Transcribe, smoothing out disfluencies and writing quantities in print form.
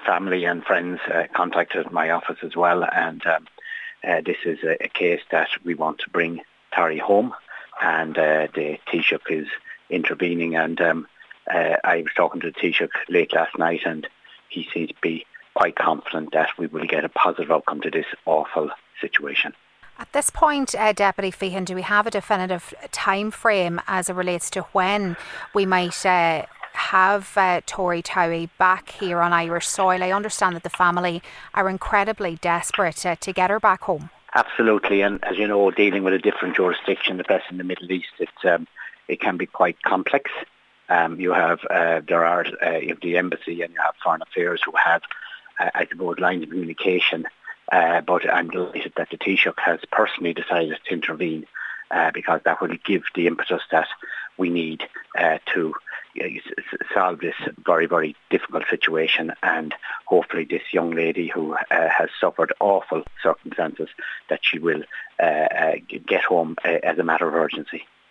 family and friends contacted my office as well, and this is a case that we want to bring Tarry home, and the Taoiseach is intervening, and I was talking to the Taoiseach late last night, and he seems to be quite confident that we will get a positive outcome to this awful situation. At this point, Deputy Feehan, do we have a definitive time frame as it relates to when we might have Tori Towie back here on Irish soil? I understand that the family are incredibly desperate to get her back home. Absolutely, and as you know, dealing with a different jurisdiction, especially in the Middle East, it can be quite complex. You have the embassy and you have Foreign Affairs who have, I suppose, lines of communication. But I'm delighted that the Taoiseach has personally decided to intervene because that will give the impetus that we need to solve this very, very difficult situation, and hopefully this young lady who has suffered awful circumstances, that she will get home as a matter of urgency.